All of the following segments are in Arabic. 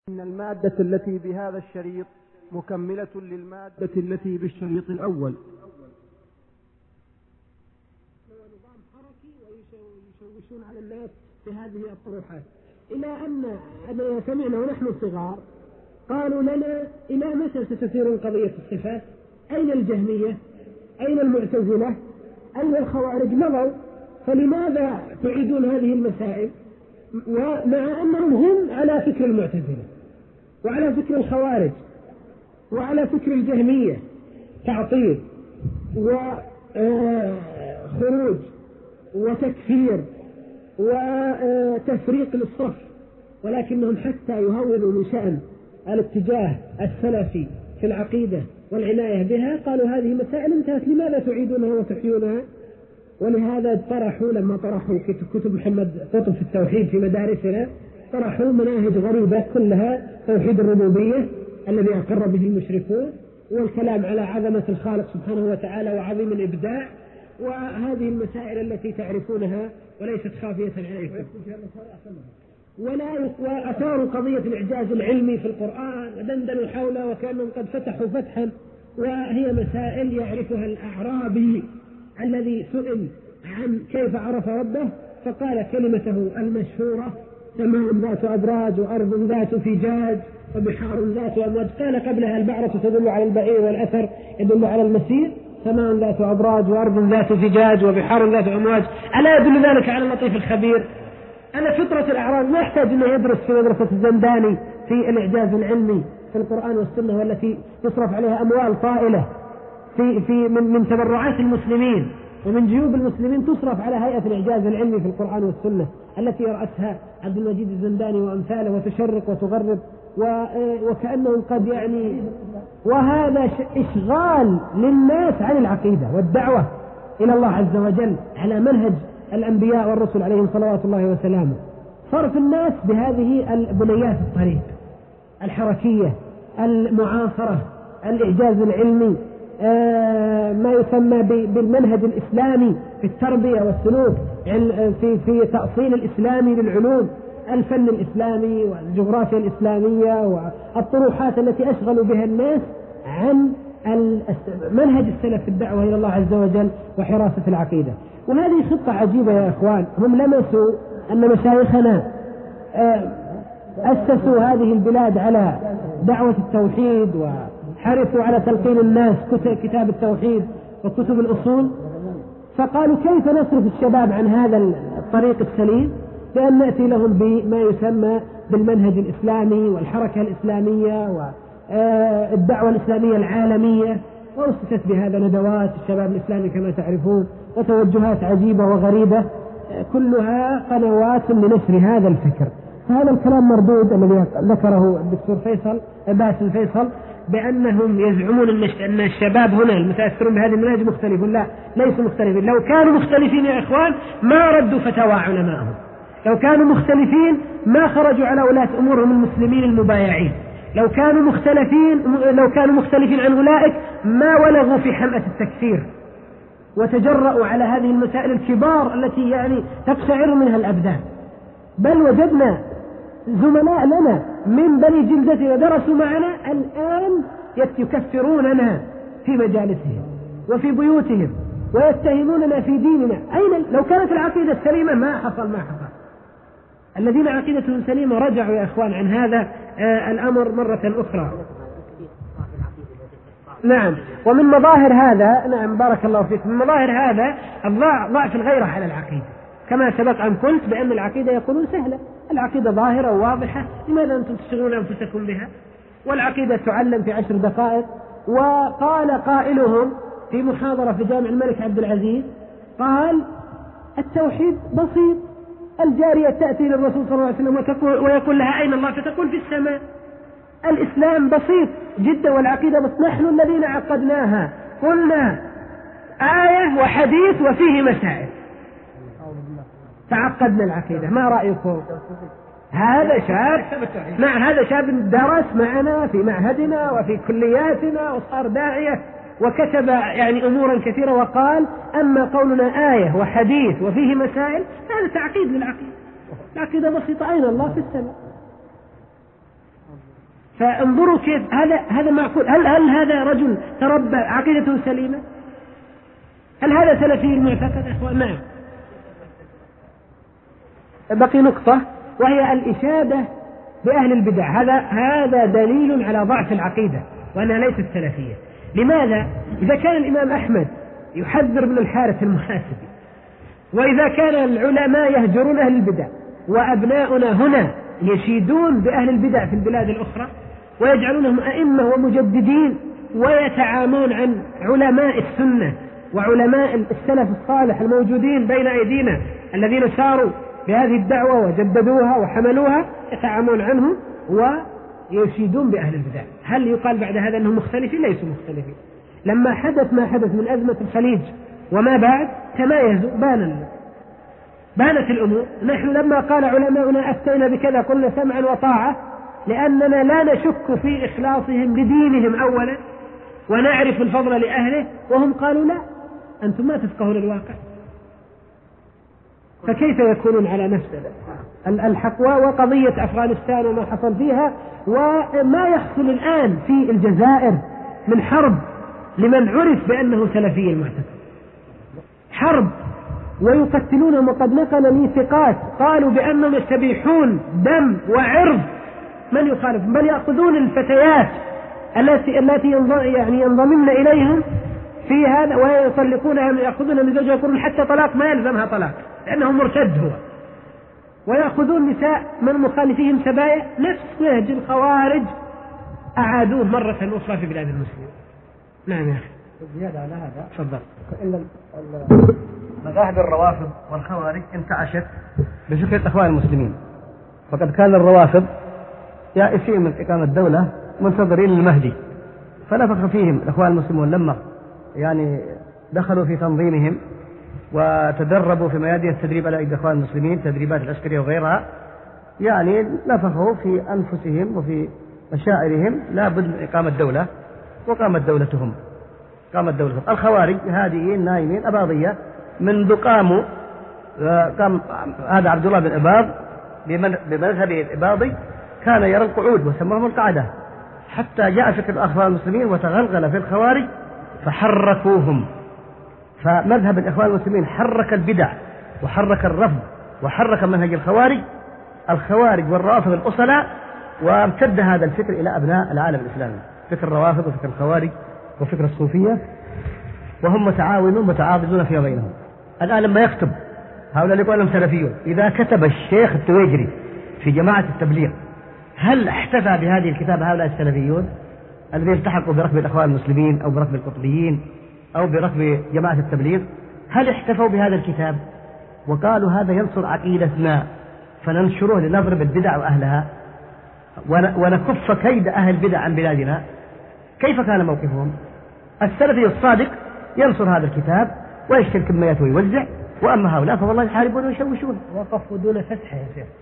إن المادة التي بهذا الشريط مكملة للمادة التي بالشريط الأول. هو نظام حركي ويشوشون على الناس بهذه الطروحات، إلى أن سمعنا ونحن صغار قالوا لنا: إلى متى ستسيرون قضية الصفات؟ أين الجهمية؟ أين المعتزلة؟ أين الخوارج؟ مضوا، فلماذا تعيدون هذه المسائل؟ ومع أنهم هم على فكر المعتزلة وعلى فكر الخوارج وعلى فكر الجهمية، تعطيل وخروج وتكفير وتفريق للصف، ولكنهم حتى يهونوا من شأن الاتجاه السلفي في العقيدة والعناية بها قالوا: هذه مسائل انتهت، لماذا تعيدونها وتحيونها؟ ولهذا طرحوا، لما طرحوا كتب محمد قطب في التوحيد في مدارسنا، طرحوا مناهج غريبة كلها توحيد الربوبية الذي أقر به المشركون، والكلام على عظمة الخالق سبحانه وتعالى وعظيم الإبداع، وهذه المسائل التي تعرفونها وليست خافية عليكم. وأثاروا قضية الإعجاز العلمي في القرآن ودندنوا حولها وكأنهم قد فتحوا فتحا، وهي مسائل يعرفها الأعرابي الذي سئل عن كيف عرف ربه فقال كلمته المشهورة: سماء ذات أبراج وأرض ذات فجاج وبحار ذات أمواج. قال قبلها: البعرة تدل على البعير والأثر يدل على المسير، سماء ذات أبراج وأرض ذات فجاج وبحار ذات أمواج، ألا يدل ذلك على اللطيف الخبير؟ أنا فطرة الأعراب ما يحتاج أنه يدرس في مدرسة الزنداني في الإعجاز العلمي في القرآن والسنة، والتي يصرف عليها أموال طائلة من تبرعات المسلمين ومن جيوب المسلمين تصرف على هيئة الإعجاز العلمي في القرآن والسنة التي يرأسها عبد المجيد الزنداني وأمثاله، وتشرق وتغرب وكأنهم قد وهذا إشغال للناس عن العقيدة والدعوة إلى الله عز وجل على منهج الأنبياء والرسل عليهم صلوات الله وسلامه. صرف الناس بهذه بنيات الطريق الحركية المعاصرة، الإعجاز العلمي، ما يسمى بالمنهج الإسلامي في التربية والسلوك، في تأصيل الإسلامي للعلوم، الفن الإسلامي والجغرافيا الإسلامية، والطروحات التي أشغلوا بها الناس عن منهج السلف في الدعوة إلى الله عز وجل وحراسة العقيدة. وهذه خطة عجيبة يا إخوان. هم لمسوا أن مشايخنا أسسوا هذه البلاد على دعوة التوحيد وحرصوا على تلقين الناس كتاب التوحيد وكتب الأصول، فقالوا: كيف نصرف الشباب عن هذا الطريق السليم بأن نأتي لهم بما يسمى بالمنهج الإسلامي والحركة الإسلامية والدعوة الإسلامية العالمية. وأسست بهذا ندوات الشباب الإسلامي كما تعرفون، وتوجهات عجيبة وغريبة، كلها قنوات لنشر هذا الفكر. فهذا الكلام مردود الذي ذكره الدكتور باسل فيصل بأنهم يزعمون أن الشباب هنا المتأثرون بهذه المناهج مختلفون. لا، ليسوا مختلفين. لو كانوا مختلفين يا إخوان ما ردوا فتاوى علمائهم، لو كانوا مختلفين ما خرجوا على ولاة أمورهم المسلمين المبايعين، لو كانوا مختلفين عن أولئك ما ولغوا في حمأة التكفير وتجرؤوا على هذه المسائل الكبار التي تقشعر منها الأبدان. بل وجدنا زملاء لنا من بني جلدتنا درسوا معنا الآن يكفروننا في مجالسهم وفي بيوتهم ويتهموننا في ديننا. أين لو كانت العقيدة سليمة ما حصل. الذين عقيدتهم سليمة رجعوا يا إخوان عن هذا الأمر مرة أخرى. نعم. ومن مظاهر هذا، نعم بارك الله فيك، من مظاهر هذا ضعف الغيرة على العقيدة، كما سبق أن قلت بأن العقيدة يقولون سهلة، العقيدة ظاهرة وواضحة، لماذا أنتم تشغلون أنفسكم بها؟ والعقيدة تعلم في 10 دقائق. وقال قائلهم في محاضرة في جامع الملك عبد العزيز، قال: التوحيد بسيط، الجارية تأتي للرسول صلى الله عليه وسلم ويقول لها: أين الله؟ فتقول: في السماء. الإسلام بسيط جدا والعقيدة بس نحن الذين عقدناها، قلنا آية وحديث وفيه مسائل، تعقدنا العقيدة. ما رأيكم؟ هذا شاب درس معنا في معهدنا وفي كلياتنا وصار داعية وكتب أمورا كثيرة، وقال: أما قولنا آية وحديث وفيه مسائل هذا تعقيد للعقيدة، العقيدة بسيطة، أين الله؟ في السماء. فانظروا كيف هذا معقول. هل هذا رجل تربى عقيدته سليمة؟ هل هذا سلفي المعتقد يا إخوان؟ نعم. بقي نقطة وهي الإشادة بأهل البدع. هذا دليل على ضعف العقيدة وأنها ليست سلفية. لماذا؟ إذا كان الإمام أحمد يحذر من الحارث المحاسبي، وإذا كان العلماء يهجرون أهل البدع، وأبناؤنا هنا يشيدون بأهل البدع في البلاد الأخرى ويجعلونهم أئمة ومجددين ويتعامون عن علماء السنة وعلماء السلف الصالح الموجودين بين أيدينا الذين ساروا بهذه الدعوة وجددوها وحملوها، يتعامون عنهم ويشيدون بأهل البدع. هل يقال بعد هذا أنهم مختلفين؟ ليسوا مختلفين. لما حدث ما حدث من أزمة الخليج وما بعد تمايزوا، بانت الأمور. نحن لما قال علماؤنا أفتينا بكذا قلنا سمعا وطاعة، لأننا لا نشك في إخلاصهم لدينهم أولا ونعرف الفضل لأهله، وهم قالوا لا، أنتم ما تفقهون الواقع، فكيف يكونون على نفس الحق؟ وقضية أفغانستان وما حصل فيها وما يحصل الآن في الجزائر من حرب لمن عرف بأنه سلفي المعتقد، حرب ويقتلونهم. وقد نقل لي ثقات قالوا بأنهم يستبيحون دم وعرض من يخالف، بل يأخذون الفتيات التي ينضمن إليهم في هذا ويطلقونها، يأخذونها من زوجها يقولون حتى طلاق ما يلزمها طلاق لأنه مرتد هو، ويأخذون نساء من مخالفيهم سبايا. نفس نهج الخوارج أعادوه مرة أخرى في بلاد المسلمين. نعم يا أخي. زيادة على هذا تفضل. مذاهب الروافض والخوارج انتعشت بفكرة الإخوان المسلمين، فقد كان الروافض يائسين من إقامة الدولة منتظرين المهدي، فنفخ فيهم الإخوان المسلمون لما دخلوا في تنظيمهم وتدربوا في ميادين التدريب على إيدي الإخوان المسلمين، تدريبات العسكرية وغيرها، نفخوا في أنفسهم وفي مشاعرهم لا بد من إقامة دولة، وقامت دولتهم. الخوارج هادئين نايمين أباضية منذ قام هذا عبد الله بن إباض بمذهبه الإباضي كان يرى القعود وسموهم القعدة، حتى جاء فكر الإخوان المسلمين وتغلغل في الخوارج فحركوهم. فمذهب الإخوان المسلمين حرك البدع وحرك الرفض وحرك منهج الخوارج والروافض الأصلاء، وامتد هذا الفكر إلى أبناء العالم الإسلامي، فكر الروافض وفكر الخوارج وفكر الصوفية، وهم متعاونون متعاضدون فيما بينهم. الآن لما يكتب هؤلاء يقول لهم سلفيون، إذا كتب الشيخ التويجري في جماعة التبليغ هل احتفى بهذه الكتابة هؤلاء السلفيون الذين التحقوا بركب الأخوان المسلمين أو بركب القطبيين أو بركب جماعة التبليغ؟ هل احتفوا بهذا الكتاب وقالوا هذا ينصر عقيدتنا فننشره لنضرب البدع وأهلها ونكف كيد أهل البدع عن بلادنا؟ كيف كان موقفهم؟ السلفي الصادق ينصر هذا الكتاب ويشتري كميات ويوزع، وأما هؤلاء فوالله يحاربون ويشوشون. وقفوا دون فتح يا شيخ.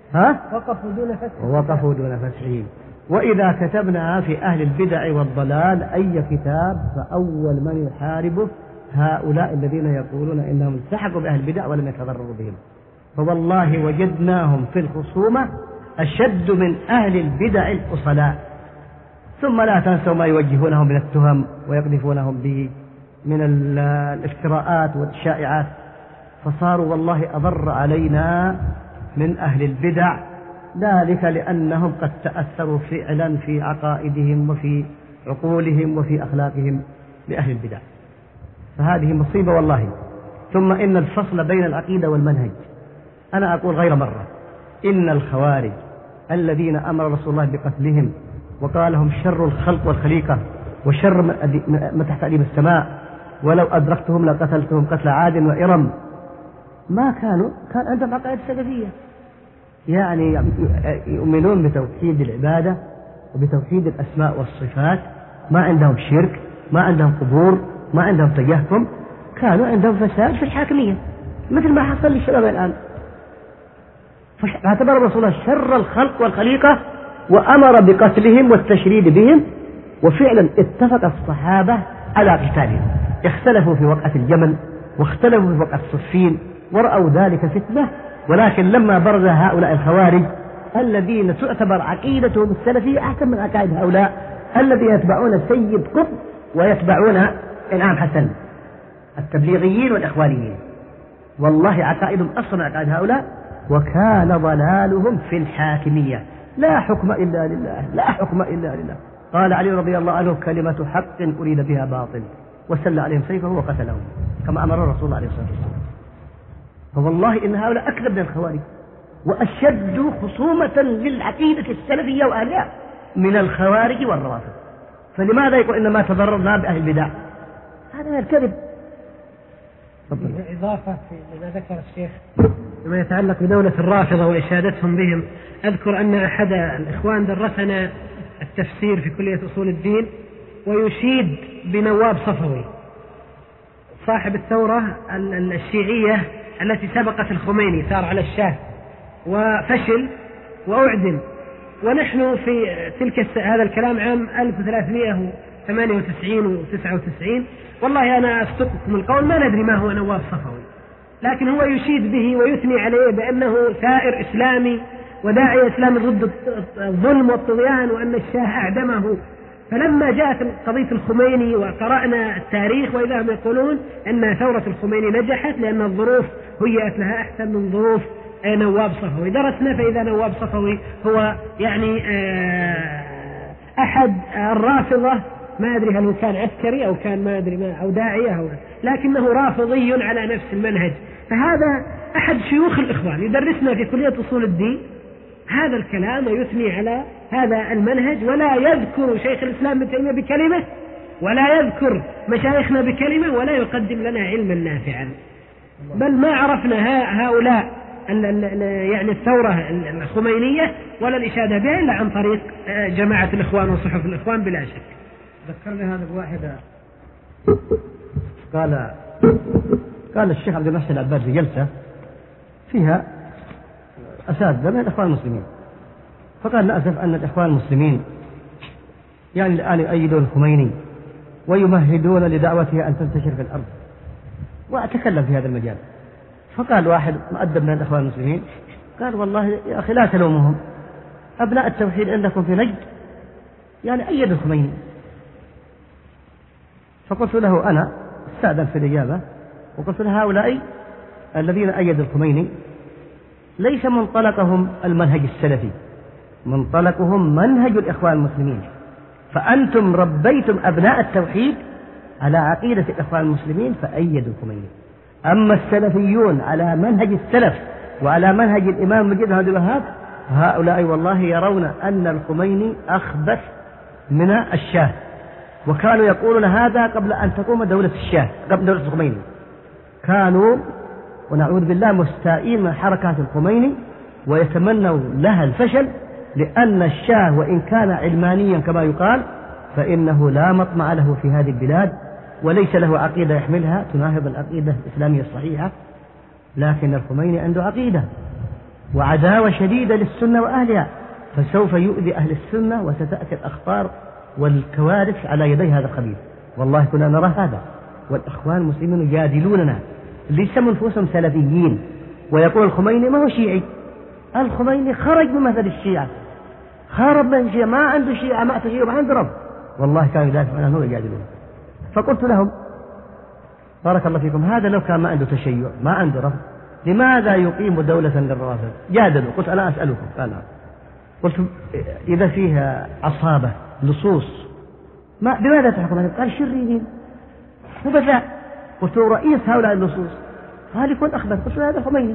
وقفوا دون فتح. وإذا كتبنا في أهل البدع والضلال أي كتاب فأول من يحاربه هؤلاء الذين يقولون إنهم التحقوا بأهل البدع ولم يتضرروا بهم، فوالله وجدناهم في الخصومة أشد من أهل البدع الأصلاء. ثم لا تنسوا ما يوجهونهم من التهم ويقذفونهم به من الافتراءات والشائعات، فصاروا والله أضر علينا من أهل البدع، ذلك لأنهم قد تأثروا فعلا في عقائدهم وفي عقولهم وفي أخلاقهم بأهل البدع، فهذه مصيبة والله. ثم إن الفصل بين العقيدة والمنهج، أنا أقول غير مرة إن الخوارج الذين أمر رسول الله بقتلهم وقال لهم شر الخلق والخليقة وشر ما تحت أديم السماء ولو أدركتهم لقتلتهم قتل عاد وإرم، ما كان عندهم عقائد سلفية، يؤمنون بتوحيد العبادة وبتوحيد الأسماء والصفات، ما عندهم شرك، ما عندهم قبور، ما عندهم تجهم، كانوا عندهم فساد في الحاكمية مثل ما حصل للشباب الآن. فاعتبر رسول الله شر الخلق والخليقة وأمر بقتلهم والتشريد بهم، وفعلا اتفق الصحابة على قتالهم، اختلفوا في وقعة الجمل واختلفوا في وقعة صفين ورأوا ذلك فتنة، ولكن لما برز هؤلاء الخوارج الذين تعتبر عقيدتهم السلفية أحسن من عقائد هؤلاء الذين يتبعون سيد قطب ويتبعون إنعام حسن، التبليغيين والإخوانيين. والله عقائدهم أصلا من عقائد هؤلاء، وكان ضلالهم في الحاكمية. لا حكم إلا لله، لا حكم إلا لله. قال علي رضي الله عنه: كلمة حق أريد بها باطل، وسل عليهم سيفه وقتلهم كما أمر الرسول الله عليه الصلاة والسلام. فوالله إن هؤلاء أكذب من الخوارج وأشد خصومة للعقيدة السلفية وأهلها من الخوارج والروافض. فلماذا يقول إنما تضررنا بأهل البدع؟ هذا من الكذب. إضافة لما ذكر الشيخ فيما يتعلق بدولة الرافضة وإشادتهم بهم، أذكر أن أحد الإخوان درسنا التفسير في كلية أصول الدين، ويشيد بنواب صفوي صاحب الثورة الشيعية التي سبقت الخميني، ثار على الشاه وفشل وأعدم. ونحن في هذا الكلام عام 1398 و99. والله أنا أصدقكم القول ما ندري ما هو نواب صفوي، لكن هو يشيد به ويثني عليه بأنه ثائر إسلامي وداعي إسلامي ضد الظلم والطغيان، وأن الشاه أعدمه. فلما جاءت قضية الخميني وقرأنا التاريخ وإذا هم يقولون أن ثورة الخميني نجحت لأن الظروف هيئت لها أحسن من ظروف نواب صفوي. درسنا فإذا نواب صفوي هو يعني أحد الرافضة، ما أدري هل هو كان عسكري أو كان ما أدري ما أو داعية لكنه رافضي على نفس المنهج. فهذا أحد شيوخ الإخوان يدرسنا في كلية أصول الدين هذا الكلام ويثني على هذا المنهج، ولا يذكر شيخ الإسلام ابن تيمية بكلمة، ولا يذكر مشايخنا بكلمة، ولا يقدم لنا علما نافعا. بل ما عرفنا هؤلاء يعني الثورة الخمينية ولا الإشادة بها إلا عن طريق جماعة الإخوان وصحف الإخوان بلا شك. ذكرني هذا بواحدة قال الشيخ عبد المحسن العباد في جلسة فيها أساتذة من الإخوان المسلمين، فقال: للأسف أن الإخوان المسلمين يعني الآن يؤيدون الخميني ويمهدون لدعوته أن تنتشر في الأرض. وأتكلم في هذا المجال، فقال واحد مؤدب من الإخوان المسلمين قال: والله يا أخي لا تلومهم، أبناء التوحيد عندكم في نجد يعني أيد الخميني. فقلت له أنا استأذن في الإجابة وقلت له: هؤلاء الذين أيدوا الخميني ليس منطلقهم المنهج السلفي، منطلقهم منهج الإخوان المسلمين. فأنتم ربيتم أبناء التوحيد على عقيدة الإخوان المسلمين فأيدوا الخميني. أما السلفيون على منهج السلف وعلى منهج الإمام مجد عبد الوهاب، هؤلاء والله يرون أن الخميني أخبث من الشاه، وكانوا يقولون هذا قبل أن تقوم دولة الشاه، قبل دولة الخميني. كانوا ونعوذ بالله مستائين من حركات الخميني ويتمنوا لها الفشل، لأن الشاه وإن كان علمانيا كما يقال فإنه لا مطمع له في هذه البلاد، وليس له عقيدة يحملها تناهض العقيدة الإسلامية الصحيحة. لكن الخميني عنده عقيدة وعداوة شديدة للسنة وأهلها، فسوف يؤذي أهل السنة وستأتي الأخطار والكوارث على يدي هذا الخبيث. والله كنا نرى هذا، والإخوان المسلمين يجادلوننا ليسموا أنفسهم سلفيين، ويقول الخميني ما هو شيعي. الخميني خرج من مثل الشيعة، خرب من الشيعة، ما عنده شيعة، ما تشيع ما عنده رب. والله كانوا يدافعون عنه ويجادلون. فقلت لهم: بارك الله فيكم، هذا لو كان ما عنده تشيع ما عنده رب لماذا يقيم دولة للروافض؟ جادلوا. قلت: أنا أسألكم. قال: قلت: إذا فيها عصابة لصوص بماذا تحكم؟ قال: شريرين وبثاء. قلت: رئيس هؤلاء اللصوص قال: يكون أخبث. قلت: هذا الخميني،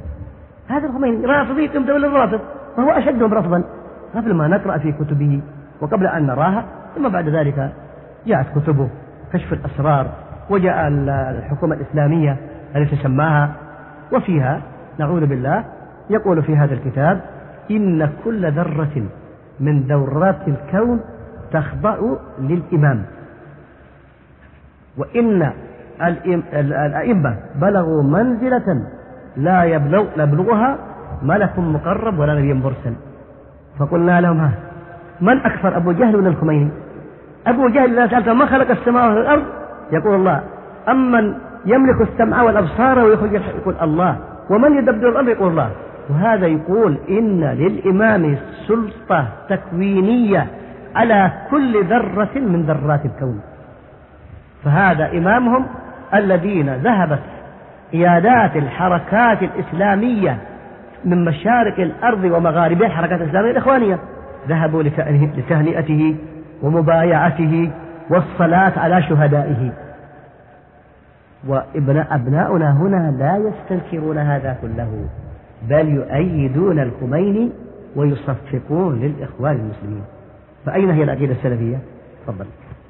هذا الخميني رافضي يقيم دولة الرافض، وهو أشدهم رفضا قبل ما نقرأ في كتبه وقبل أن نراها. ثم بعد ذلك جاءت كتبه كشف الأسرار، وجاء الحكومة الإسلامية التي سماها، وفيها نعوذ بالله يقول في هذا الكتاب: إن كل ذرة من ذرات الكون تخضع للإمام، وإن الأئمة بلغوا منزلة لا يبلغها ملك مقرب ولا نبي مرسل. فقلنا لهم: من أكثر، أبو جهل ولا الخميني؟ أبو جهل إذا سألته ما خلق السماوات والأرض يقول الله، أمن يملك السمع والأبصار ويخرج يقول الله، ومن يدبر الأمر يقول الله. وهذا يقول إن للإمام سلطة تكوينية على كل ذرة من ذرات الكون. فهذا إمامهم الذين ذهبت قيادات الحركات الإسلامية من مشارق الأرض ومغاربها، الحركات الإسلامية الإخوانية، ذهبوا لتهنئته ومبايعته والصلاة على شهدائه. وأبناؤنا هنا لا يستنكرون هذا كله، بل يؤيدون الخميني ويصفقون للإخوان المسلمين. فأين هي العقيدة السلفية؟ تفضل.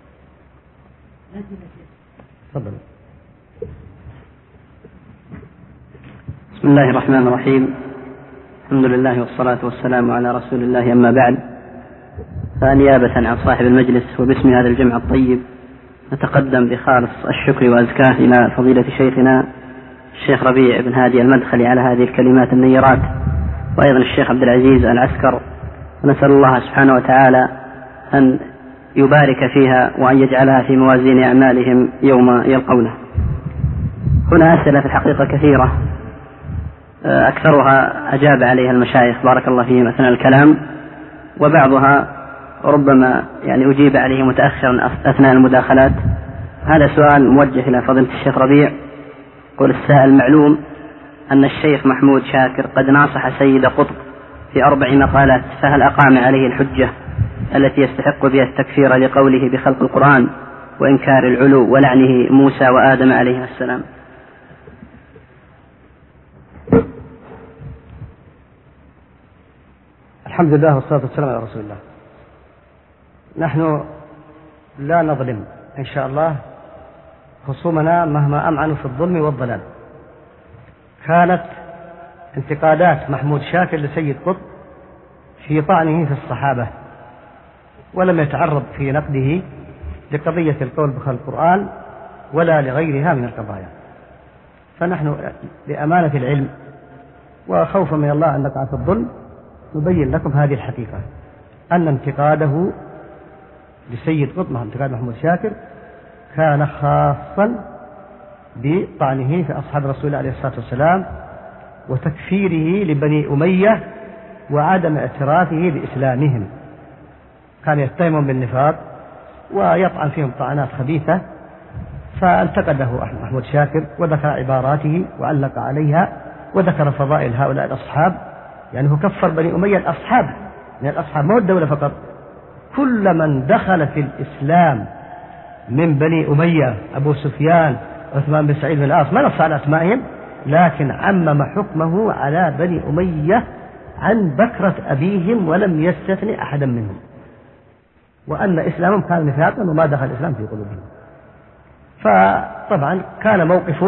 تفضل. بسم الله الرحمن الرحيم. الحمد لله والصلاة والسلام على رسول الله، أما بعد، فنيابة عن صاحب المجلس وباسم هذا الجمع الطيب نتقدم بخالص الشكر وأزكاه إلى فضيلة شيخنا الشيخ ربيع بن هادي المدخلي على هذه الكلمات النيرات، وأيضا الشيخ عبد العزيز العسكر، ونسأل الله سبحانه وتعالى أن يبارك فيها وأن يجعلها في موازين أعمالهم يوم يلقونه. هنا أسئلة في الحقيقة كثيرة، أكثرها أجاب عليها المشايخ بارك الله فيهم أثناء الكلام، وبعضها ربما أجيب عليه متأخرا أثناء المداخلات. هذا سؤال موجه إلى فضيلة الشيخ ربيع. يقول السائل: معلوم أن الشيخ محمود شاكر قد ناصح سيد قطب في 4 مقالات، فهل أقام عليه الحجة التي يستحق بها التكفير لقوله بخلق القرآن وإنكار العلو ولعنه موسى وآدم عليه السلام؟ الحمد لله والصلاة والسلام على رسول الله. نحن لا نظلم إن شاء الله خصومنا مهما أمعنوا في الظلم والضلال. كانت انتقادات محمود شاكر لسيد قطب في طعنه في الصحابة، ولم يتعرض في نقده لقضية القول بخلق القرآن ولا لغيرها من القضايا. فنحن لأمانة العلم وخوفا من الله أن نقع في الظلم نبين لكم هذه الحقيقة، أن انتقاده لسيد قطب، انتقاد محمود شاكر، كان خاصا بطعنه في أصحاب رسول الله عليه الصلاة والسلام وتكفيره لبني أمية وعدم اعترافه بإسلامهم. كان يتهمهم بالنفاق ويطعن فيهم طعنات خبيثة، فانتقده محمود شاكر وذكر عباراته وعلق عليها وذكر فضائل هؤلاء الأصحاب. هو كفر بني أمية الأصحاب من الأصحاب، ما الدولة فقط، كل من دخل في الإسلام من بني أمية، أبو سفيان، عثمان بن سعيد بن العاص، ما نص على أسمائهم، لكن عمم حكمه على بني أمية عن بكرة أبيهم ولم يستثني أحدا منهم، وأن إسلامهم كان نفاقا وما دخل الإسلام في قلوبهم. فطبعا كان موقفه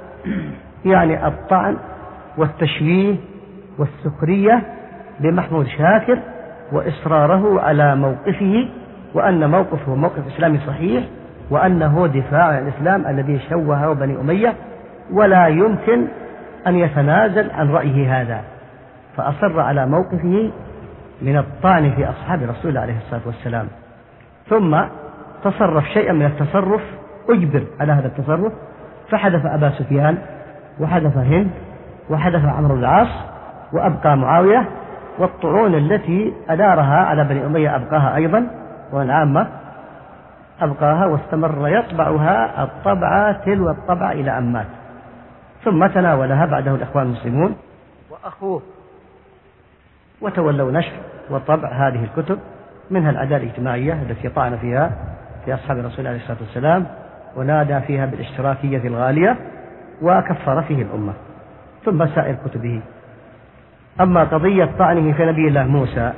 الطعن والتشويه والسخرية بمحمود شاكر، وإصراره على موقفه، وأن موقفه موقف إسلامي صحيح، وأنه دفاع عن الإسلام الذي شوهه بني أمية، ولا يمكن أن يتنازل عن رأيه هذا. فأصر على موقفه من الطعن في أصحاب رسول الله عليه الصلاة والسلام، ثم تصرف شيئا من التصرف، أجبر على هذا التصرف، فحذف أبا سفيان وحذف هند وحذف عمرو بن العاص وأبقى معاوية، والطعون التي أدارها على بني أمية أبقاها أيضا، والعامة أبقاها، واستمر يطبعها الطبعة تلو الطبعة إلى أن مات، ثم تناولها بعده الإخوان المسلمون وأخوه، وتولوا نشر وطبع هذه الكتب، منها العدالة الاجتماعية التي طعن فيها في أصحاب الرسول عليه الصلاة والسلام ونادى فيها بالاشتراكية الغالية وكفر فيه الأمة، ثم سائر كتبه. أما قضية طعنه في نبي الله موسى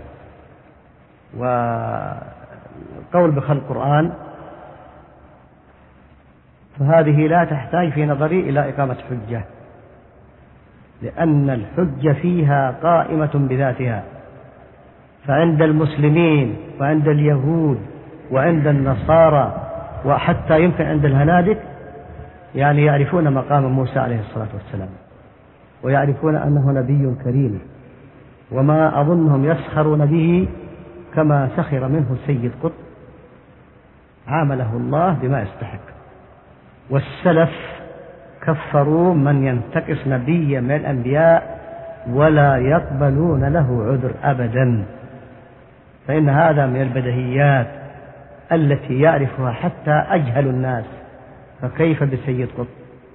وقول بخلق القرآن فهذه لا تحتاج في نظري إلى إقامة حجة، لأن الحجة فيها قائمة بذاتها. فعند المسلمين وعند اليهود وعند النصارى وحتى يمكن عند الهنادك يعرفون مقام موسى عليه الصلاة والسلام، ويعرفون أنه نبي كريم، وما أظنهم يسخرون به كما سخر منه سيد قطب، عامله الله بما يستحق. والسلف كفروا من ينتقص نبيا من الأنبياء ولا يقبلون له عذر أبدا، فإن هذا من البديهيات التي يعرفها حتى أجهل الناس، فكيف بسيد قطب؟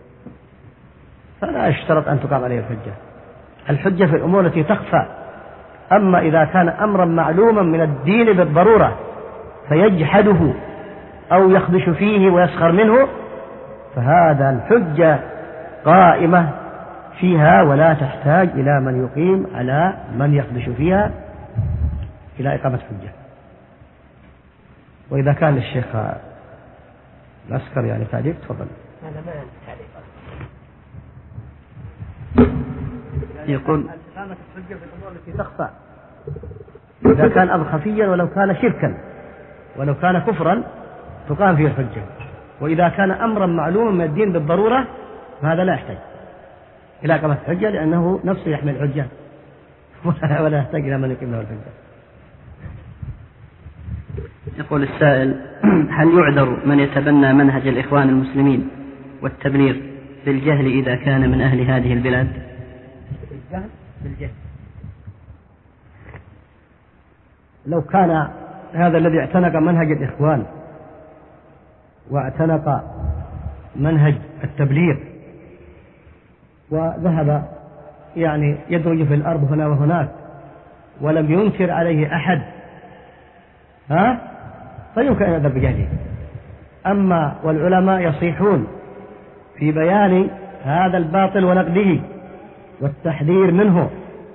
فلا يشترط أن تقام عليه الحجة. الحجة في الأمور التي تخفى، أما إذا كان أمرا معلوما من الدين بالضرورة فيجحده أو يخدش فيه ويسخر منه، فهذا الحجة قائمة فيها ولا تحتاج إلى من يقيم على من يخدش فيها إلى إقامة حجة. وإذا كان للشيخ العسكري يعني تعليق تفضل. هذا ما تعليق. يقول إقامة الحجة في الأمور التي تخفى، إذا كان أمر خفيا ولو كان شركا ولو كان كفرا تقام فيه الحجة، وإذا كان أمرا معلوما من الدين بالضرورة فهذا لا يحتاج إلى إقامة الحجة، لأنه نفسه يحمل الحجة ولا يحتاج إلى من يقيم له الحجة. يقول السائل: هل يعذر من يتبنى منهج الإخوان المسلمين والتبليغ بالجهل إذا كان من أهل هذه البلاد؟ بالجهل. لو كان هذا الذي اعتنق منهج الإخوان واعتنق منهج التبليغ وذهب يعني يدرج في الأرض هنا وهناك ولم ينكر عليه أحد فيمكن أن يعذر بجهله. أما والعلماء يصيحون في بيان هذا الباطل ونقده والتحذير منه،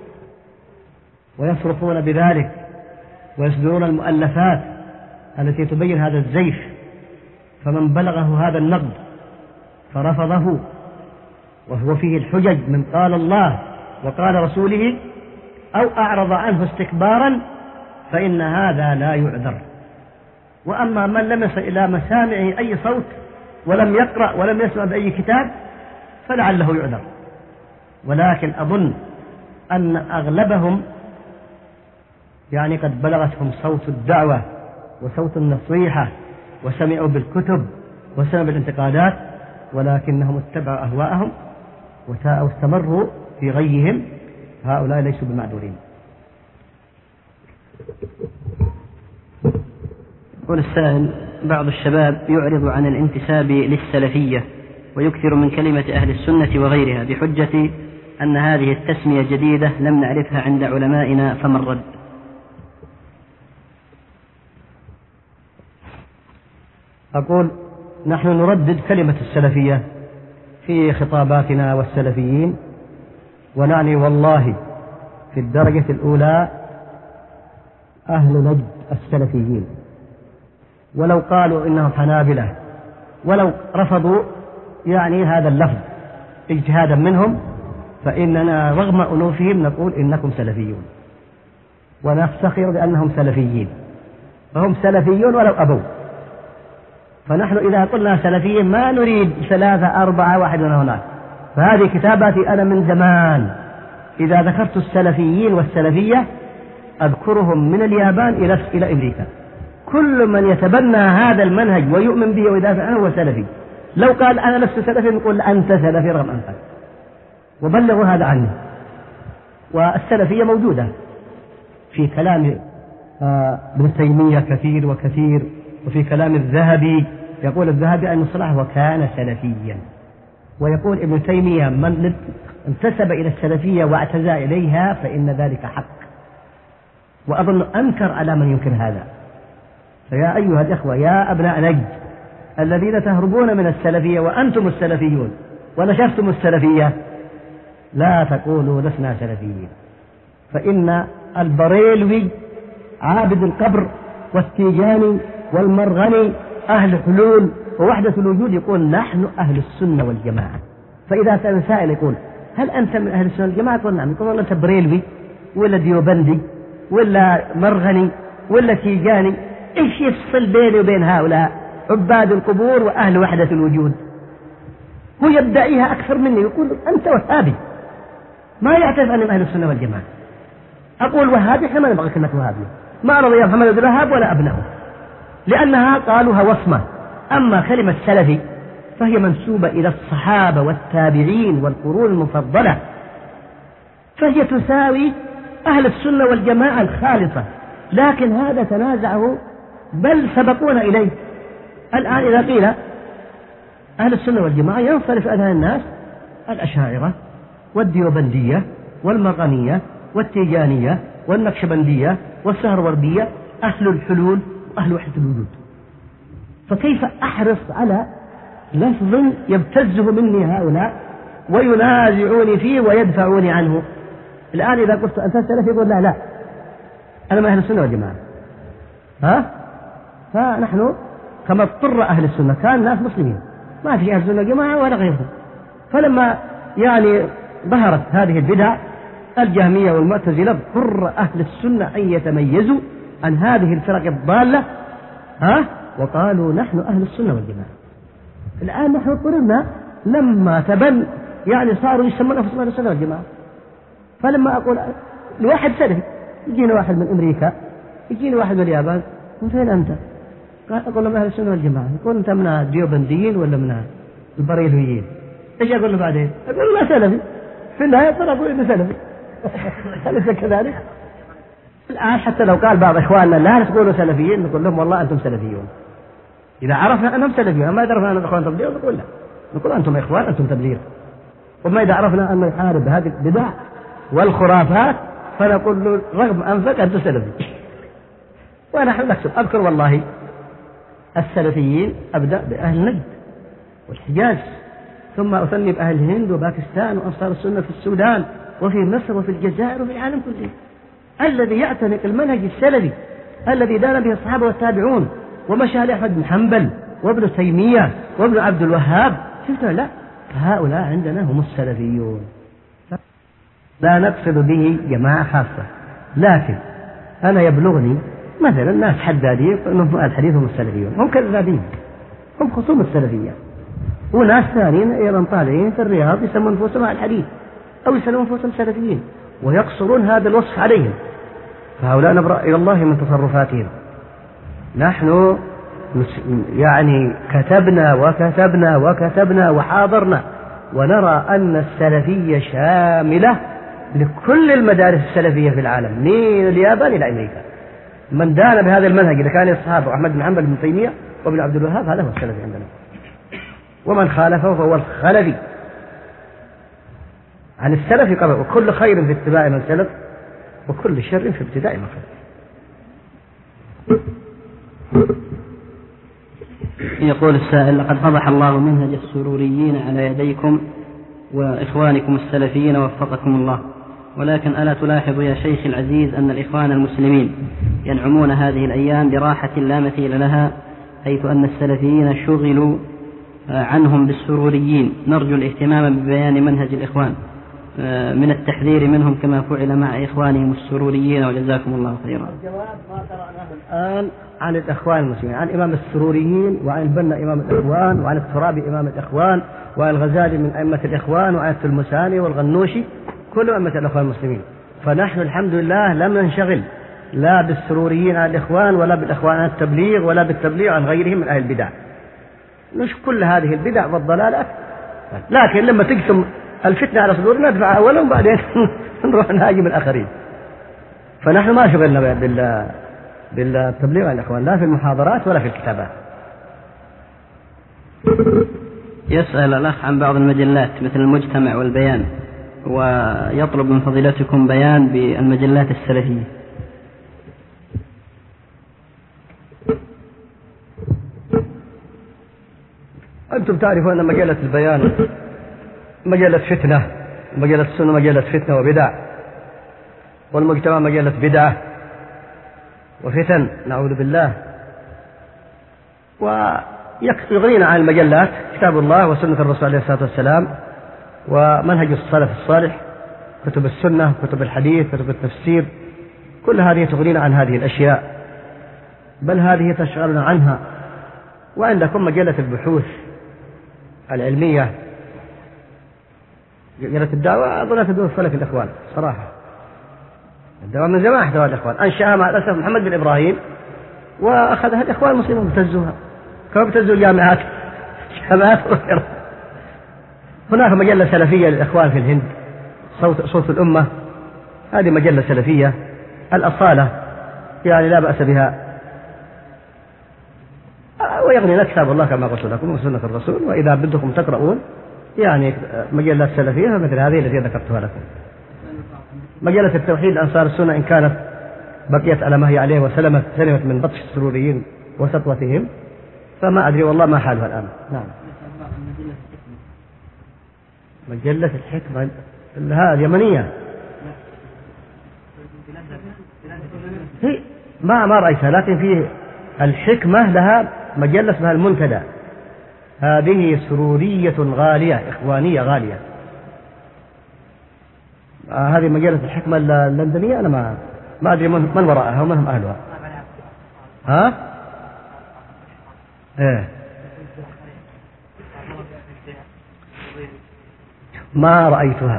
ويصرفون بذلك ويصدرون المؤلفات التي تبين هذا الزيف، فمن بلغه هذا النقد فرفضه وهو فيه الحجج من قال الله وقال رسوله أو أعرض عنه استكبارا فإن هذا لا يعذر. وأما من لم يصل إلى مسامعه أي صوت ولم يقرأ ولم يسمع بأي كتاب فلعله يعذر. ولكن أظن أن أغلبهم يعني قد بلغتهم صوت الدعوة وصوت النصيحة وسمعوا بالكتب وسمعوا بالانتقادات، ولكنهم اتبعوا أهواءهم واستمروا في غيهم، هؤلاء ليسوا بمعذورين. يقول السائل: بعض الشباب يعرض عن الانتساب للسلفية ويكثر من كلمة أهل السنة وغيرها بحجة أن هذه التسمية جديدة لم نعرفها عند علمائنا، فما الرد؟ أقول نحن نردد كلمة السلفية في خطاباتنا والسلفيين، ونعني والله في الدرجة الأولى أهل نجد السلفيين، ولو قالوا إنهم حنابلة ولو رفضوا يعني هذا اللفظ اجتهادا منهم، فإننا رغم أنوفهم نقول إنكم سلفيون ونفتخر بأنهم سلفيين، فهم سلفيون ولو أبوا. فنحن إذا قلنا سلفيين ما نريد 3 4 واحد من هناك، فهذه كتاباتي أنا من زمان. إذا ذكرت السلفيين والسلفية أذكرهم من اليابان إلى أمريكا، كل من يتبنى هذا المنهج ويؤمن به ويدافع عنه هو سلفي. لو قال أنا لست سلفي نقول أنت سلفي رغم أنفك، وبلغوا هذا عني. والسلفية موجودة في كلام ابن تيمية كثير وكثير، وفي كلام الذهبي يقول الذهبي أن الصلاح وكان سلفيا، ويقول ابن تيمية من انتسب إلى السلفية واعتزى إليها فإن ذلك حق، وأظن أنكر على من ينكر هذا. فيا أيها الإخوة يا أبناء نجد الذين تهربون من السلفية وأنتم السلفيون ونشرتم السلفية، لا تقولوا لسنا سلفيين، فإن البريلوي عابد القبر والتيجاني والمرغني أهل حلول ووحدة الوجود يقول نحن أهل السنة والجماعة. فإذا كان سائل يقول هل أنت من أهل السنة والجماعة؟ يقول نعم. يقول والله أنت بريلوي ولا ديوبندي ولا مرغني ولا تيجاني، إيش يفصل بيني وبين هؤلاء عباد القبور وأهل وحدة الوجود؟ هو يدعيها أكثر مني، يقول أنت وهابي ما يعترف أنهم أهل السنة والجماعة. أقول وهابي، إحنا ما نبغى كلمة وهابي، ما رضي محمد بن وهاب ولا أبنائه، لأنها قالوها وصمة. أما كلمة سلفي فهي منسوبة إلى الصحابة والتابعين والقرون المفضلة، فهي تساوي أهل السنة والجماعة الخالصة، لكن هذا تنازعه بل سبقونا إليه. الآن إذا قيل أهل السنة والجماعة ينصرف أذهان الناس الأشاعرة والديوبندية والمرغنية والتيجانية والنقشبندية والسهروردية، أهل الحلول وأهل وحدة الوجود. فكيف أحرص على لفظ يبتزه مني هؤلاء وينازعوني فيه ويدفعوني عنه؟ الآن إذا قلت أنت سلفي يقول لا أنا من أهل السنة والجماعة، فنحن كما اضطر أهل السنة، كان ناس مسلمين ما في أهل السنة والجماعة ولا غيرهم. فلما ظهرت هذه البدع الجهمية والمعتزلة اضطر أهل السنة أن يتميزوا عن هذه الفرق الضالة، وقالوا نحن أهل السنة والجماعة. الآن نحن اضطررنا لما صاروا يسمون أنفسهم أهل السنة والجماعة. فلما أقول لواحد سلفي، يجينا واحد من أمريكا، يجينا واحد من اليابان، من فين أنت؟ أقول له من أهل السنة والجماعة. يقول أنت من الديوبنديين ولا من البريلويين؟ إيش أقول له بعدين؟ أقول له لا سلفي. في النهاية أضطر أقول إنه سلفي. أليس كذلك؟ الآن حتى لو قال بعض إخواننا لا تقولوا سلفيين، نقول لهم والله أنتم سلفيون. إذا عرفنا أنهم سلفيون، ما عرفنا أنهم إخوان تبليغ نقول لا، نقول أنتم إخوان أنتم تبليغ. وما إذا عرفنا أن يحارب هذه البدع والخرافات فنقول له رغم أنفك أنت سلفي. ونحن نكتب. أذكر والله السلفيين أبدأ بأهل نجد والحجاز، ثم أثني بأهل الهند وباكستان وأنصار السنة في السودان وفي مصر وفي الجزائر وفي العالم كله، الذي يعتنق المنهج السلفي الذي دان به الصحابة والتابعون ومشى لأحمد بن حنبل وابن تيمية وابن عبد الوهاب. شفتوا؟ لا، هؤلاء عندنا هم السلفيون. لا نقصد به جماعة خاصة، لكن أنا يبلغني مثلا ناس حدادين أنهم الحديث هم السلفيون، هم كذابين، هم خصوم السلفية. وناس ثانيين أيضا طالعين في الرياض يسمون أنفسهم الحديث أو يسمون أنفسهم سلفيين ويقصرون هذا الوصف عليهم. فهؤلاء نبرأ إلى الله من تصرفاتهم. نحن كتبنا وحاضرنا، ونرى أن السلفية شاملة لكل المدارس السلفية في العالم، من اليابان إلى أمريكا. من دان بهذا المنهج إذا كان الصحابة أحمد بن حنبل بن تيمية وابن عبد الوهاب هذا هو السلفي عندنا، ومن خالفه فهو الخلفي. عن السلف قبل، وكل خير في اتباع من سلف وكل شر في ابتداء من خلف. يقول السائل: لقد فضح الله منهج السروريين على يديكم وإخوانكم السلفيين وفقكم الله، ولكن ألا تلاحظ يا شيخ العزيز أن الإخوان المسلمين ينعمون هذه الأيام براحة لا مثيل لها، حيث أن السلفيين شغلوا عنهم بالسروريين؟ نرجو الاهتمام ببيان منهج الإخوان من التحذير منهم كما فعل مع إخوانهم السروريين، وجزاكم الله خيرا. الجواب ما قرأناه الآن عن الإخوان المسلمين، عن إمام السروريين وعن البنا إمام الإخوان وعن الترابي إمام الإخوان وعن الغزالي من أئمة الإخوان وعن التلمساني والغنوشي كل أئمة الإخوان المسلمين. فنحن الحمد لله لم ننشغل لا بالسروريين عن الإخوان ولا بالإخوان عن التبليغ ولا بالتبليغ عن غيرهم من أهل البدع. مش كل هذه البدع والضلالات، لكن لما تقسم الفتنة على صدورنا ندفع أولا وبعدين نروح نهاجم الآخرين. فنحن ما شغلنا بالتبليغ عن الإخوان لا في المحاضرات ولا في الكتابات. يسأل الأخ عن بعض المجلات مثل المجتمع والبيان، ويطلب من فضيلتكم بيان بالمجلات السلفية. أنتم تعرفون أن مجلة البيان مجلة فتنة، مجلة السنة مجلة فتنة وبدع، والمجتمع مجلة بدعة وفتن نعوذ بالله. ويغنينا عن المجلات كتاب الله وسنة الرسول عليه الصلاة والسلام ومنهج السلف الصالح، كتب السنة، كتب الحديث، كتب التفسير، كل هذه تغنينا عن هذه الأشياء، بل هذه تشغلنا عنها. وعندكم مجلة البحوث العلمية، مجلة الدعوة أظنها تدور فلك الإخوان صراحة، الدعوة من زمان احتوى الإخوان، أنشأها مع الأسف محمد بن إبراهيم وأخذها الإخوان المسلمون ابتزوها كما ابتزوا الجامعات هناك مجلة سلفية للإخوان في الهند، صوت الأمة، هذه مجلة سلفية الأصالة، يعني لا بأس بها، ويغنينا كتاب الله كما قلت لكم وسنة الرسول. وإذا بدكم تقرؤون يعني مجلات سلفية مثل هذه التي ذكرتها لكم. مجلة التوحيد أنصار السنة إن كانت بقيت على ما هي عليه وسلمت من بطش السروريين وسطوتهم فما أدري والله ما حالها الآن. نعم. مجلة الحكمة هذه يمنية، هي ما رأيتها، لكن في الحكمة لها مجلة اسمها المنتدى، هذه سرورية غالية إخوانية غالية. هذه مجلة الحكمة اللندنية أنا ما أدري من وراءها ومن هم أهلها. ها؟ إيه. ما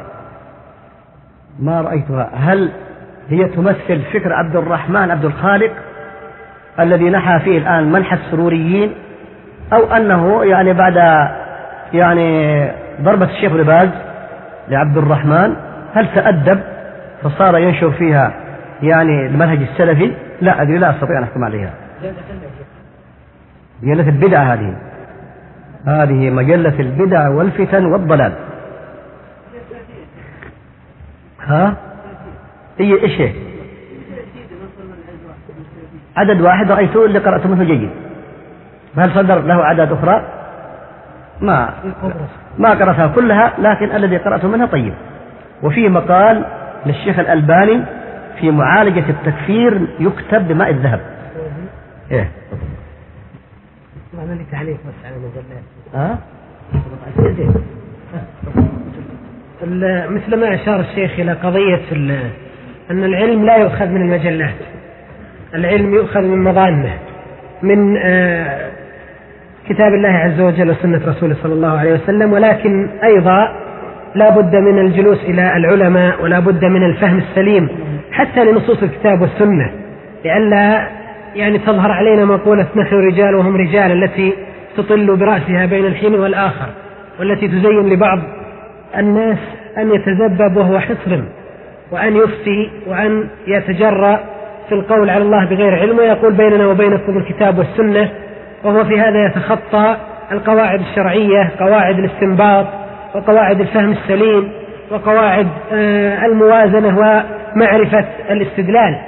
رأيتها. هل هي تمثل فكر عبد الرحمن عبد الخالق الذي نحى فيه الآن منحى السروريين، أو أنه يعني بعد يعني ضربة الشيخ ابن باز لعبد الرحمن هل تأدب فصار ينشر فيها يعني المنهج السلفي؟ لا أدري، لا أستطيع أن أحكم عليها. مجلة البدع هذه مجلة البدع والفتن والضلال. ها؟ هي إيش هي؟ عدد واحد رأيته اللي قرأته منه جيد. هل صدر له عدد أخرى؟ ما قرأتها كلها، لكن الذي قرأته منها طيب. وفيه مقال للشيخ الألباني في معالجة التكفير يكتب بماء الذهب. إيه؟ ما لي تعليق بس على المجلات. مثل ما أشار الشيخ إلى قضية أن العلم لا يؤخذ من المجلات، العلم يؤخذ من مظانه، من كتاب الله عز وجل وسنة رسوله صلى الله عليه وسلم. ولكن أيضا لا بد من الجلوس إلى العلماء، ولا بد من الفهم السليم حتى لنصوص الكتاب والسنة، لئلا يعني تظهر علينا مقولة نحن رجال وهم رجال التي تطل برأسها بين الحين والآخر، والتي تزين لبعض الناس أن يتذبب وهو حصر، وأن يفتي وأن يتجرأ في القول على الله بغير علم، ويقول بيننا وبينكم الكتاب والسنة، وهو في هذا يتخطى القواعد الشرعية، قواعد الاستنباط وقواعد الفهم السليم وقواعد الموازنة ومعرفة الاستدلال.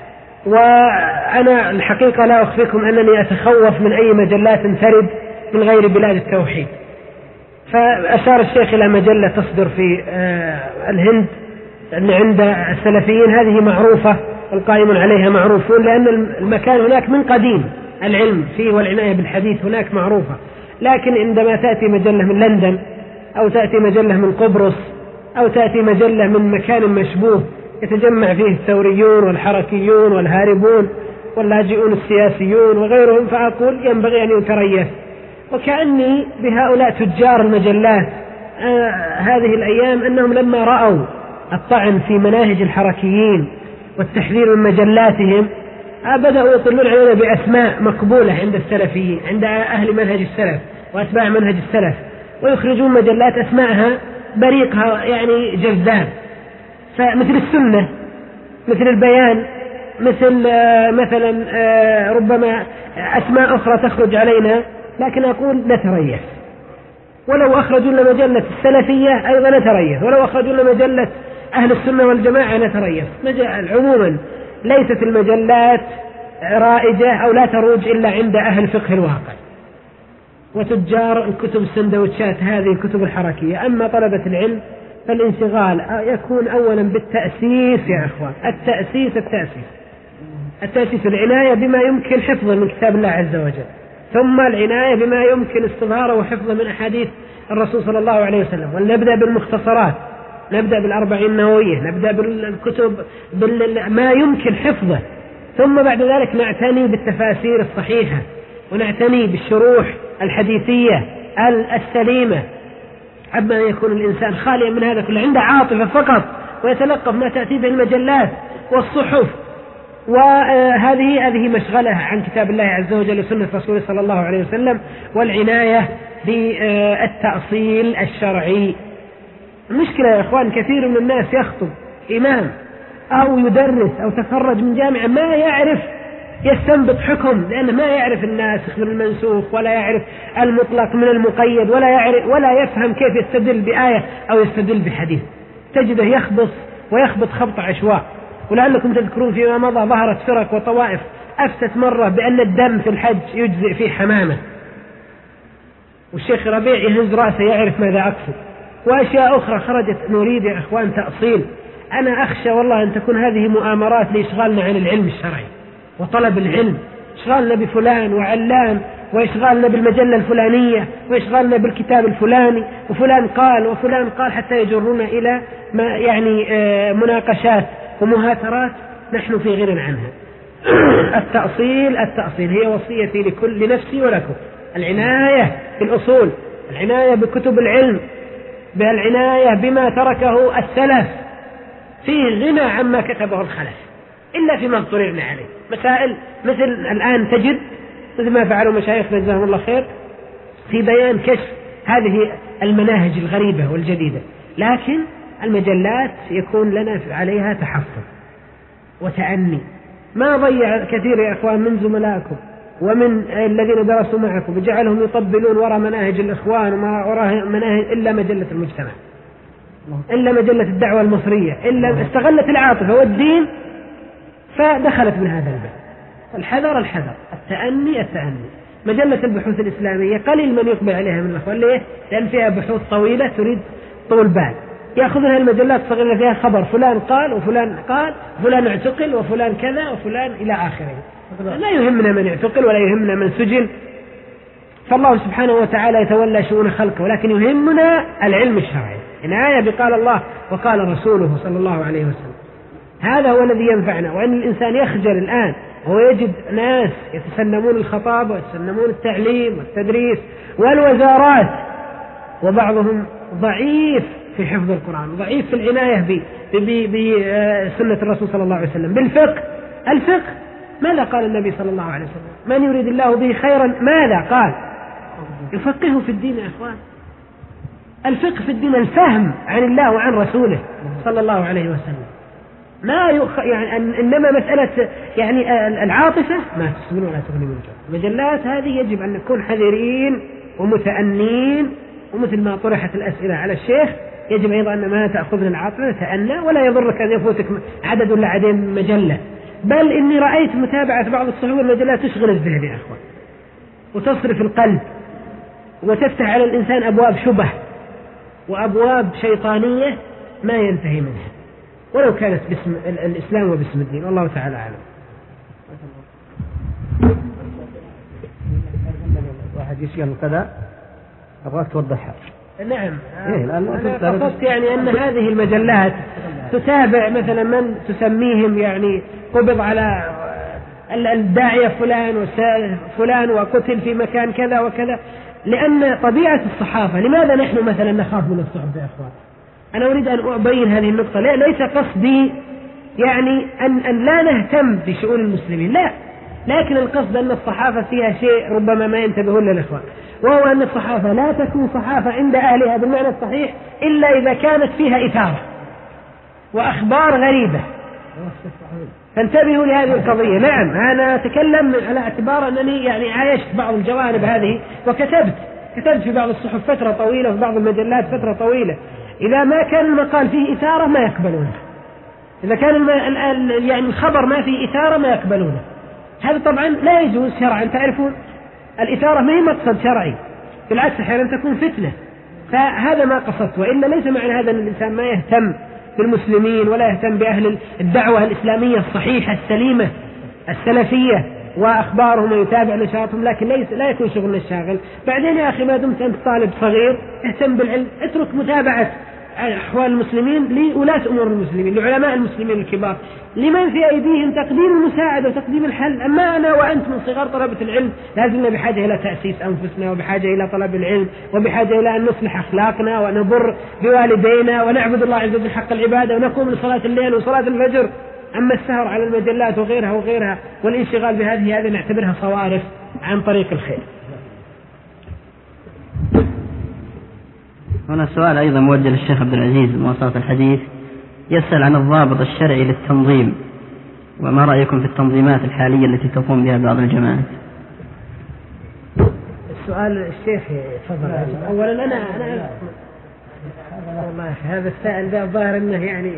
وأنا الحقيقة لا أخفيكم أنني أتخوف من أي مجلات ترد من غير بلاد التوحيد. فأشار الشيخ إلى مجلة تصدر في الهند أن عند السلفيين، هذه معروفة والقائمون عليها معروفون، لأن المكان هناك من قديم العلم فيه والعناية بالحديث هناك معروفة. لكن عندما تأتي مجلة من لندن أو تأتي مجلة من قبرص أو تأتي مجلة من مكان مشبوه يتجمع فيه الثوريون والحركيون والهاربون واللاجئون السياسيون وغيرهم، فأقول ينبغي أن يتريث. وكأني بهؤلاء تجار المجلات هذه الأيام أنهم لما رأوا الطعن في مناهج الحركيين والتحذير من مجلاتهم بدأوا يطلون علينا بأسماء مقبولة عند السلفيين، عند أهل منهج السلف وأتباع منهج السلف، ويخرجون مجلات أسماءها بريقها يعني جذاب، فمثل السنة، مثل البيان، مثلا ربما أسماء أخرى تخرج علينا. لكن أقول نتريث، ولو أخرجوا لنا مجلة السلفية أيضا نتريث، ولو أخرجوا لنا مجلة أهل السنة والجماعة نتريث. عموما ليست المجلات رائجة أو لا تروج إلا عند أهل فقه الواقع وتجار الكتب السندوتشات، هذه الكتب الحركية. أما طلبة العلم فالانشغال يكون أولا بالتأسيس يا أخوان، التأسيس العناية بما يمكن حفظه من كتاب الله عز وجل، ثم العناية بما يمكن استظهاره وحفظه من أحاديث الرسول صلى الله عليه وسلم. ونبدأ بالمختصرات، نبدأ بالأربعين النووية، نبدأ بالكتب ما يمكن حفظه، ثم بعد ذلك نعتني بالتفاسير الصحيحة، ونعتني بالشروح الحديثية السليمة. أما يكون الإنسان خاليا من هذا كله، عنده عاطفة فقط ويتلقف ما تأتي به المجلات والصحف، وهذه مشغلة عن كتاب الله عز وجل وسنة رسوله صلى الله عليه وسلم، والعناية بالتأصيل الشرعي. المشكلة يا إخوان كثير من الناس يخطب إمام أو يدرس أو تخرج من جامعة ما يعرف يستنبط حكم، لأنه ما يعرف الناسخ من المنسوخ، ولا يعرف المطلق من المقيد، ولا يفهم كيف يستدل بآية أو يستدل بحديث. تجده يخبط خبط عشواء. ولعلكم تذكرون فيما مضى ظهرت فرق وطوائف أفتت مرة بأن الدم في الحج يجزئ فيه حمامة، والشيخ ربيع يهز رأسه يعرف ماذا أقصد. وأشياء أخرى خرجت. نريد يا أخوان تأصيل. أنا أخشى والله أن تكون هذه مؤامرات لإشغالنا عن العلم الشرعي وطلب العلم، إشغالنا بفلان وعلان، وإشغالنا بالمجلة الفلانية، وإشغالنا بالكتاب الفلاني، وفلان قال وفلان قال، حتى يجرون إلى ما يعني مناقشات ومهاترات نحن في غنى عنها. التأصيل هي وصيتي لكل نفسي ولكم. العناية بالأصول، العناية بكتب العلم، بالعناية بما تركه السلف، فيه غنى عما كتبه الخلف إلا فيما اضطررنا عليه. مسائل مثل الآن تجد مثل ما فعلوا مشايخنا جزاهم الله خير في بيان كشف هذه المناهج الغريبة والجديدة، لكن المجلات يكون لنا عليها تحفظ وتأني. ما ضيع كثير يا أخوان من زملائكم ومن الذين درسوا معكم وجعلهم يطبلون وراء مناهج الإخوان وراء مناهج إلا مجلة المجتمع، إلا مجلة الدعوة المصرية، إلا استغلت العاطفة والدين فدخلت من هذا الباب. الحذر، التأني. مجلة البحوث الإسلامية قليل من يقبل عليها من الأخوان. ليه؟ لأن فيها بحوث طويلة تريد طول بال. يأخذها المجلات الصغيرة فيها خبر فلان قال وفلان قال، فلان اعتقل وفلان كذا وفلان إلى آخره. لا يهمنا من اعتقل ولا يهمنا من سجن، فالله سبحانه وتعالى يتولى شؤون خلقه، ولكن يهمنا العلم الشرعي، عناية بقال الله وقال رسوله صلى الله عليه وسلم. هذا هو الذي ينفعنا. وأن الإنسان يخجل الآن وهو يجد ناس يتسنمون الخطابة ويتسنمون التعليم والتدريس والوزارات، وبعضهم ضعيف في حفظ القرآن، ضعيف في العناية بسنة الرسول صلى الله عليه وسلم، بالفقه. الفقه ماذا قال النبي صلى الله عليه وسلم؟ من يريد الله به خيرا ماذا قال؟ يفقهه في الدين يا أخوان. الفقه في الدين الفهم عن الله وعن رسوله صلى الله عليه وسلم. ما يعني إنما مسألة يعني العاطفة ما تسمن ولا تغني من جهة. المجلات هذه يجب أن نكون حذرين ومتأنين، ومثل ما طرحت الأسئلة على الشيخ يجب أيضا أن ما تأخذنا العاطفة نتأنى، ولا يضرك أن يفوتك عدد ولا عدين مجلة. بل إني رأيت متابعة بعض الصحف والمجلات تشغل الذهن يا أخوان وتصرف القلب وتفتح على الإنسان أبواب شبه وأبواب شيطانية ما ينتهي منها، ولو كانت باسم الإسلام وباسم الدين. والله تعالى أعلم. واحد يسأل كذا أبغاك توضحها. نعم. أنا قصدت يعني أن هذه المجلات تتابع مثلا من تسميهم يعني قبض على الداعية فلان وقتل في مكان كذا وكذا، لأن طبيعة الصحافة. لماذا نحن مثلا نخاف من الصحف يا أخوان؟ أنا أريد أن أبين هذه النقطة. ليس قصدي يعني أن لا نهتم بشؤون المسلمين، لا، لكن القصد أن الصحافة فيها شيء ربما ما ينتبهون له الإخوان، وهو أن الصحافة لا تكون صحافة عند أهلها بالمعنى الصحيح إلا إذا كانت فيها إثارة وأخبار غريبة. فانتبهوا لهذه القضية. نعم، أنا أتكلم على اعتبار أنني يعني عايشت بعض الجوانب هذه وكتبت في بعض الصحف فترة طويلة وفي بعض المجلات فترة طويلة. إذا ما كان المقال فيه إثارة ما يقبلونه، إذا كان يعني الخبر ما فيه إثارة ما يقبلونه. هذا طبعا لا يجوز شرعا. تعرفون الإثارة ما هي مقصد شرعي، بالعكس أحيانا تكون فتنة. فهذا ما قصدت، وإلا ليس معنى هذا أن الإنسان ما يهتم بالمسلمين ولا يهتم بأهل الدعوة الإسلامية الصحيحة السليمة السلفية وأخبارهم ويتابع نشاطهم، لكن لا يكون شغلنا الشاغل. بعدين يا أخي ما دمت أنت طالب صغير اهتم بالعلم، اترك متابعة أحوال المسلمين لولاة أمور المسلمين، لعلماء المسلمين الكبار، لمن في أيديهم تقديم المساعدة وتقديم الحل. أما أنا وأنت من صغار طلبة العلم لازلنا بحاجة إلى تأسيس أنفسنا، وبحاجة إلى طلب العلم، وبحاجة إلى أن نصلح أخلاقنا ونبر بوالدينا ونعبد الله عز وجل حق العبادة ونقوم لصلاة الليل وصلاة الفجر. أما السهر على المجلات وغيرها والانشغال بهذه نعتبرها صوارف عن طريق الخير. هنا سؤال أيضا موجه للشيخ عبد العزيز مواصلة الحديث. يسأل عن الضابط الشرعي للتنظيم، وما رأيكم في التنظيمات الحالية التي تقوم بها بعض الجماعات؟ السؤال الشيخ تفضل. أولا أنا والله هذا السائل ده ظاهر أنه يعني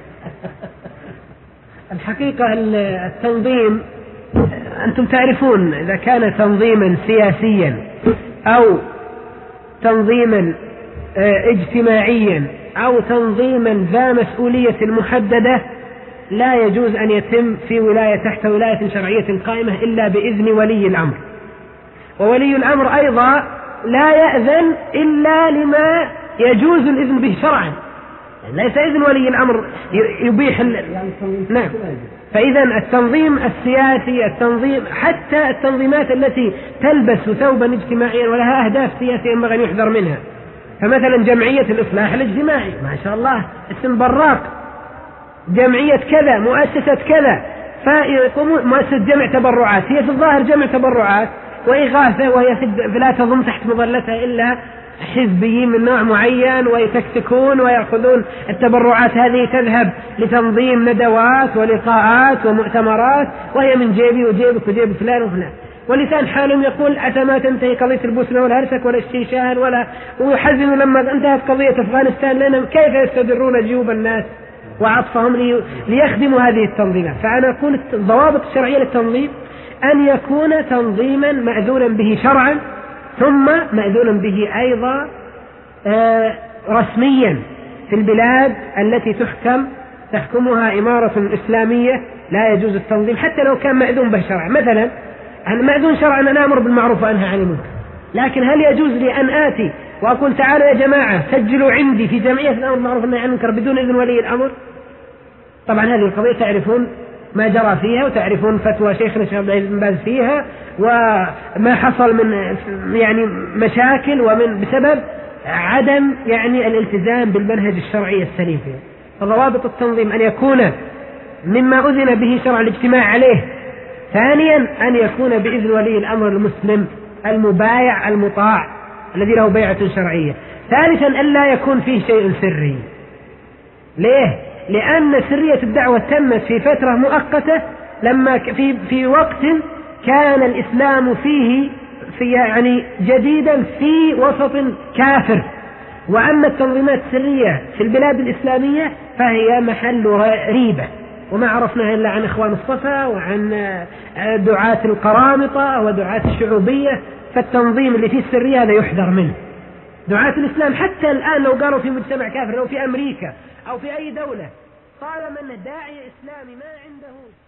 الحقيقة التنظيم أنتم تعرفون إذا كان تنظيما سياسيا أو تنظيما اجتماعيا أو تنظيما ذا مسؤولية محددة لا يجوز أن يتم في ولاية تحت ولاية شرعية قائمة إلا بإذن ولي الأمر، وولي الأمر أيضا لا يأذن إلا لما يجوز الإذن به شرعا، ليس إذن ولي الأمر يبيح نعم. فإذا التنظيم السياسي، التنظيم حتى التنظيمات التي تلبس ثوبا اجتماعيا ولها أهداف سياسية ينبغي أن يحذر منها. فمثلا جمعية الإصلاح الاجتماعي ما شاء الله اسم براق، جمعية كذا، مؤسسة كذا، فيقومون مؤسسة جمع تبرعات، هي في الظاهر جمع تبرعات وإغاثة، وهي لا تضم تحت مظلتها إلا حزبيين من نوع معين، ويتكتكون ويأخذون التبرعات هذه تذهب لتنظيم ندوات ولقاءات ومؤتمرات، وهي من جيبي وجيبك وجيب فلان وفلان، ولسان حالهم يقول حتى ما تنتهي قضية البوسنة والهرسك ولا الشيشان ويحزنوا لما انتهت قضية أفغانستان، لأنهم كيف يستدرون جيوب الناس وعطفهم ليخدموا هذه التنظيمات. فأنا أقول الضوابط الشرعية للتنظيم أن يكون تنظيما مأذونا به شرعا، ثم مأذونا به أيضا رسميا في البلاد التي تحكمها إمارة إسلامية لا يجوز التنظيم حتى لو كان مأذون به شرعا. مثلا أنا مأذون شرعا أن أمر بالمعروف وأنهى عن المنكر، لكن هل يجوز لي أن آتي وأقول تعالوا يا جماعة سجلوا عندي في جمعية الأمر بالمعروف والنهي عن المنكر بدون إذن ولي الأمر؟ طبعا هذه القضية تعرفون ما جرى فيها، وتعرفون فتوى شيخنا الشيخ عبد العزيز بن باز فيها، وما حصل من يعني مشاكل ومن بسبب عدم يعني الالتزام بالمنهج الشرعي السليم فيها. فضوابط التنظيم أن يكون مما أذن به شرع الاجتماع عليه، ثانيا أن يكون بإذن ولي الأمر المسلم المبايع المطاع الذي له بيعة شرعية، ثالثا ألا يكون فيه شيء سري. ليه؟ لأن سرية الدعوة تمت في فترة مؤقتة لما في وقت كان الإسلام فيه يعني جديدا في وسط كافر، وأما التنظيمات السرية في البلاد الإسلامية فهي محل ريبة، وما عرفنا إلا عن إخوان الصفا وعن دعاة القرامطة ودعاة الشعوبية. فالتنظيم اللي فيه السرية هذا يحذر منه. دعاة الإسلام حتى الآن لو قالوا في مجتمع كافر، لو في أمريكا أو في أي دولة، طالما أن داعي إسلامي ما عنده